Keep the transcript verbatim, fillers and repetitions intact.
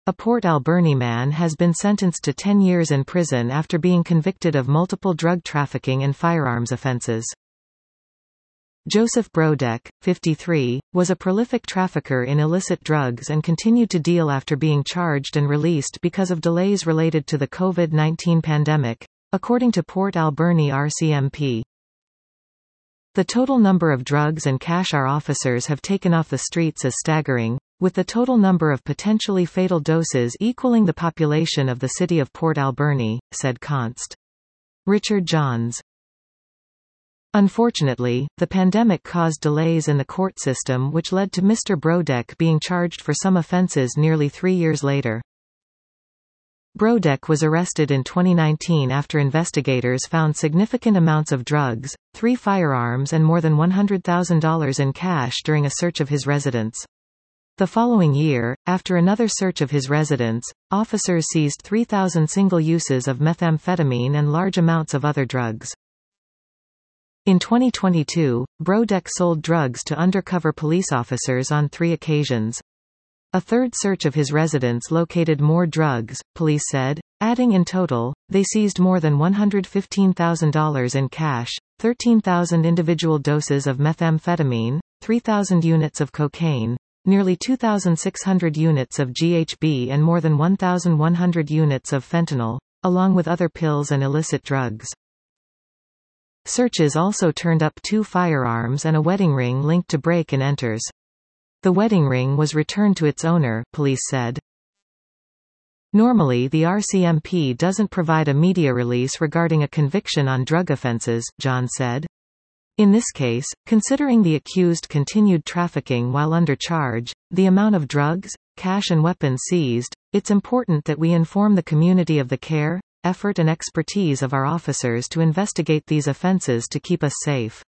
A Port Alberni man has been sentenced to ten years in prison after being convicted of multiple drug trafficking and firearms offences. Joseph Brodek, fifty-three, was a prolific trafficker in illicit drugs and continued to deal after being charged and released because of delays related to the COVID nineteen pandemic, according to Port Alberni R C M P. The total number of drugs and cash our officers have taken off the streets is staggering, with the total number of potentially fatal doses equaling the population of the city of Port Alberni, said Const. Richard Johns. Unfortunately, the pandemic caused delays in the court system which led to Mister Brodek being charged for some offences nearly three years later. Brodek was arrested in twenty nineteen after investigators found significant amounts of drugs, three firearms and more than one hundred thousand dollars in cash during a search of his residence. The following year, after another search of his residence, officers seized three thousand single uses of methamphetamine and large amounts of other drugs. In twenty twenty-two, Brodek sold drugs to undercover police officers on three occasions. A third search of his residence located more drugs, police said, adding in total, they seized more than one hundred fifteen thousand dollars in cash, thirteen thousand individual doses of methamphetamine, three thousand units of cocaine, nearly two thousand six hundred units of G H B and more than one thousand one hundred units of fentanyl, along with other pills and illicit drugs. Searches also turned up two firearms and a wedding ring linked to break-and-enters. The wedding ring was returned to its owner, police said. Normally the R C M P doesn't provide a media release regarding a conviction on drug offences, John said. In this case, considering the accused continued trafficking while under charge, the amount of drugs, cash and weapons seized, it's important that we inform the community of the care, effort and expertise of our officers to investigate these offences to keep us safe.